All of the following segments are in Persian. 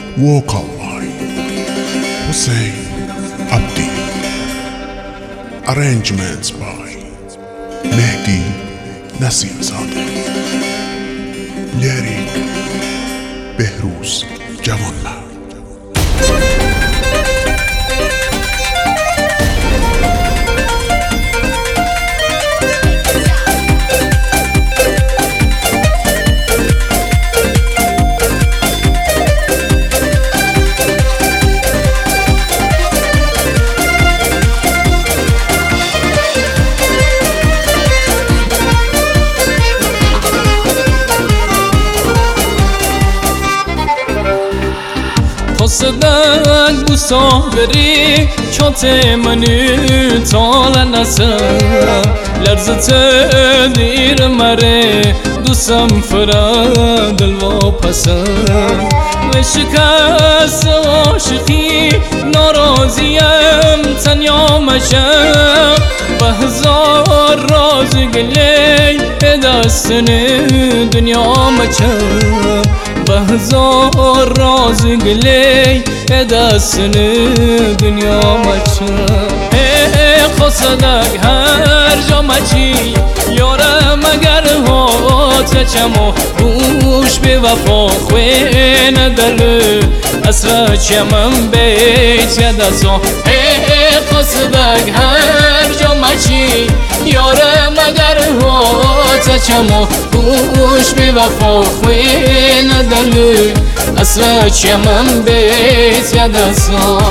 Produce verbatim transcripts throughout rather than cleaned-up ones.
Walk Out by Hussein Abdi. Arrangements by Mehdi Nasimzadeh. Lyric Behruz Javanmard. صدق مسافری چات منی تال نسم لرزت دیر مره دوستم فرا دل و پسم و شکست عاشقی ناراضیم تنیا مشم و هزار راز گلی دستن دنیا مچم و هزار راز گلی دستن دنیا مچم خواستک هر جا مچی یارم اگر هات چمو روش به وفا خوی نداره اصلا چمم بیت یدسا خواستک هر جا مچی یارم اگر هات چمو روش به وفا خوی نداره اصلا چمم بیت یدسا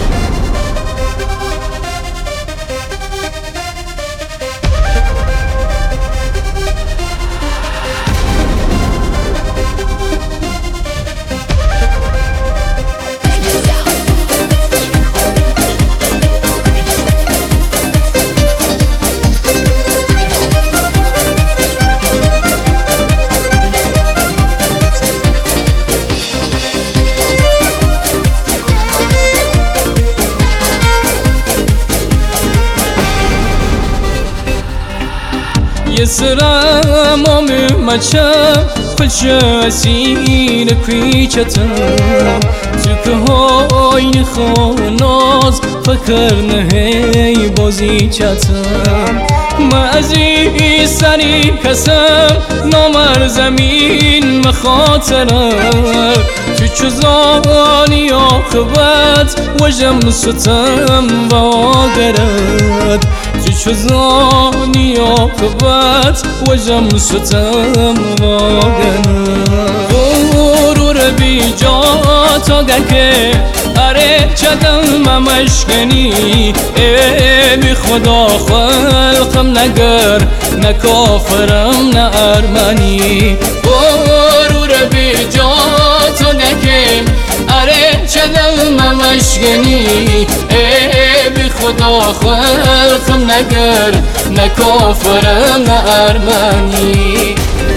يسرم وممچم خلش اسیر کویچتم تو که های خوناز فکر نهی بازی چتم مازی سری کسم نامر زمین مخاطرم تو چزانی آخوت وجم ستم واگرد تو چزانی آخوت وجم ستم واگرد غرور بی جا تا گکه اره چدم ممشکنی ای بی خدا خلقم نگر نه کافرم نه ارمنی غرور بی جا تا گکه اره چدم ممشکنی ای بی خدا خلقم نگر نه کافرم نه ارمنی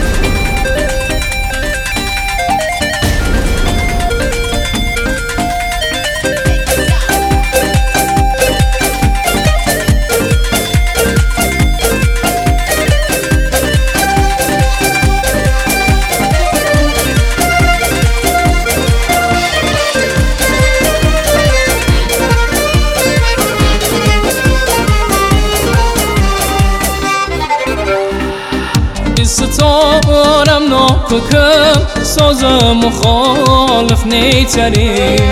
ستارم ناککم سازم مخالف نیتری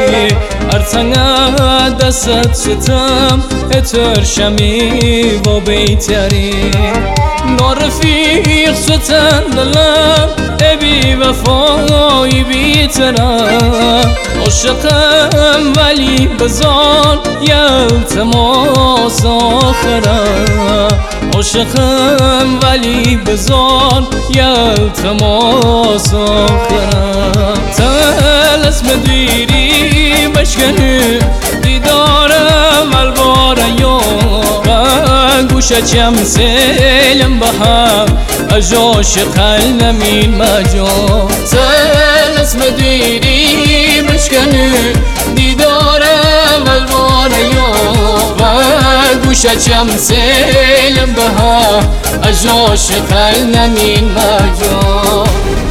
ارتنگ دست ستم اتر شمی و بیتری نارفیق ستن دلم ابی وفای بیترم عاشقم ولی بزان یلتماس آخرم عاشقم ولی بزان یلتماس آخرم تلسم دیری بشکنی دیدارم الباره یا و گوشه چم سیلم بهم از عاشق نمین مجا تلسم دیری بشکنی دیدارم الباره یا و گوشه چم سیلم بها از عاشق نمین مجا